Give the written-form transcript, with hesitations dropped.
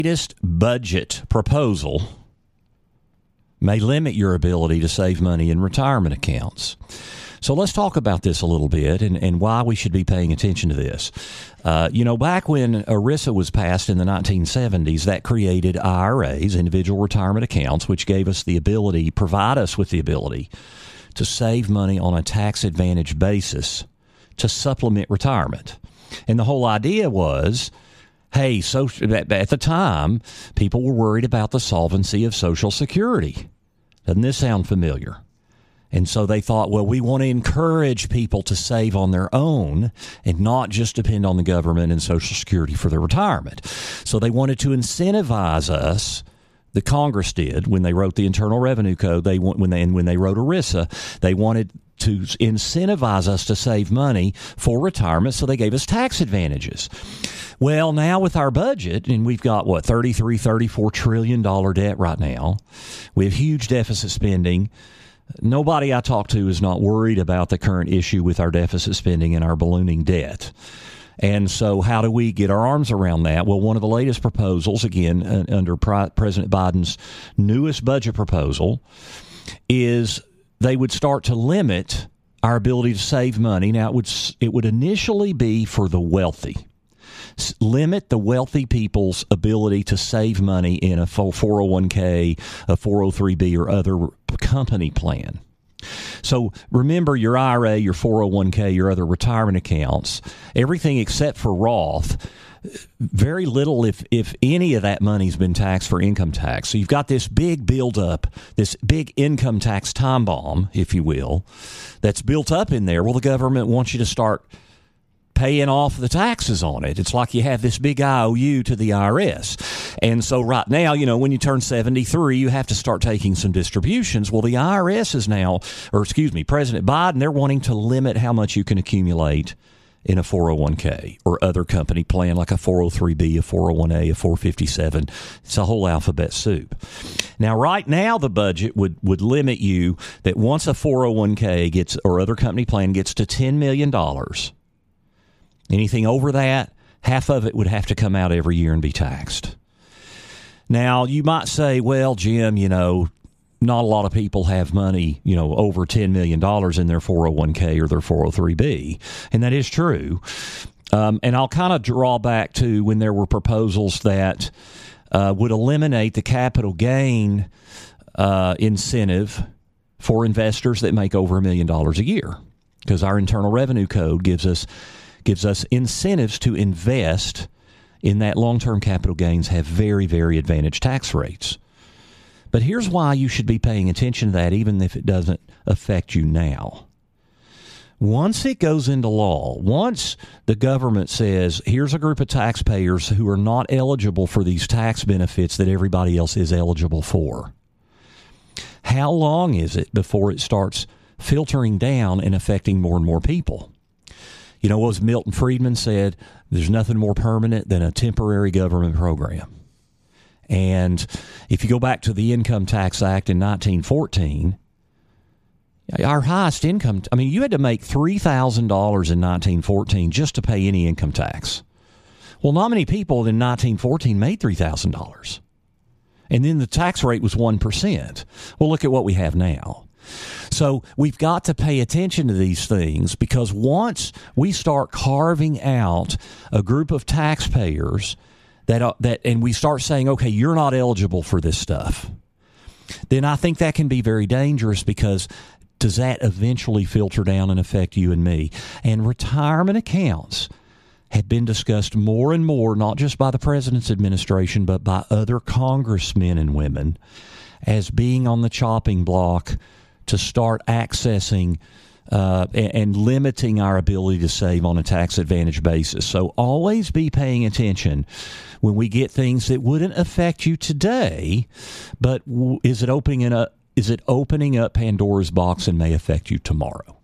latest budget proposal may limit your ability to save money in retirement accounts. So let's talk about this a little bit and why we should be paying attention to this. Back when ERISA was passed in the 1970s, that created IRAs, individual retirement accounts, which provide us with the ability to save money on a tax-advantaged basis to supplement retirement. And the whole idea was, hey, so at the time, people were worried about the solvency of Social Security. Doesn't this sound familiar? And so they thought, well, we want to encourage people to save on their own and not just depend on the government and Social Security for their retirement. So they wanted to incentivize us. The Congress did when they wrote the Internal Revenue Code. When they wrote ERISA, they wanted to incentivize us to save money for retirement, so they gave us tax advantages. Well, now with our budget, and we've got, $34 trillion debt right now. We have huge deficit spending. Nobody I talk to is not worried about the current issue with our deficit spending and our ballooning debt. And so how do we get our arms around that? Well, one of the latest proposals, again, under President Biden's newest budget proposal, is they would start to limit our ability to save money. Now, it would initially be for the wealthy. Limit the wealthy people's ability to save money in a 401k, a 403b, or other company plan. So remember your IRA, your 401k, your other retirement accounts, everything except for Roth, very little, if any of that money's been taxed for income tax. So you've got this big buildup, this big income tax time bomb, if you will, that's built up in there. Well, the government wants you to start paying off the taxes on it. It's like you have this big IOU to the IRS. And so right now, when you turn 73, you have to start taking some distributions. Well, the IRS is now, President Biden, they're wanting to limit how much you can accumulate in a 401k or other company plan like a 403b, a 401a, a 457. It's a whole alphabet soup. Now, right now, the budget would limit you that once a 401k gets or other company plan gets to $10 million, anything over that, half of it would have to come out every year and be taxed. Now, you might say, well, Jim, not a lot of people have money, over $10 million in their 401k or their 403b. And that is true. And I'll kind of draw back to when there were proposals that would eliminate the capital gain incentive for investors that make over $1 million a year, because our Internal Revenue Code gives us incentives to invest in that. Long-term capital gains have very, very advantaged tax rates. But here's why you should be paying attention to that, even if it doesn't affect you now. Once it goes into law, once the government says, here's a group of taxpayers who are not eligible for these tax benefits that everybody else is eligible for, how long is it before it starts filtering down and affecting more and more people? What was Milton Friedman said, there's nothing more permanent than a temporary government program. And if you go back to the Income Tax Act in 1914, our highest income, you had to make $3,000 in 1914 just to pay any income tax. Well, not many people in 1914 made $3,000. And then the tax rate was 1%. Well, look at what we have now. So we've got to pay attention to these things, because once we start carving out a group of taxpayers and we start saying, okay, you're not eligible for this stuff, then I think that can be very dangerous, because does that eventually filter down and affect you and me? And retirement accounts have been discussed more and more, not just by the president's administration, but by other congressmen and women, as being on the chopping block to start accessing and limiting our ability to save on a tax-advantaged basis. So always be paying attention when we get things that wouldn't affect you today, but is it opening up Pandora's box and may affect you tomorrow?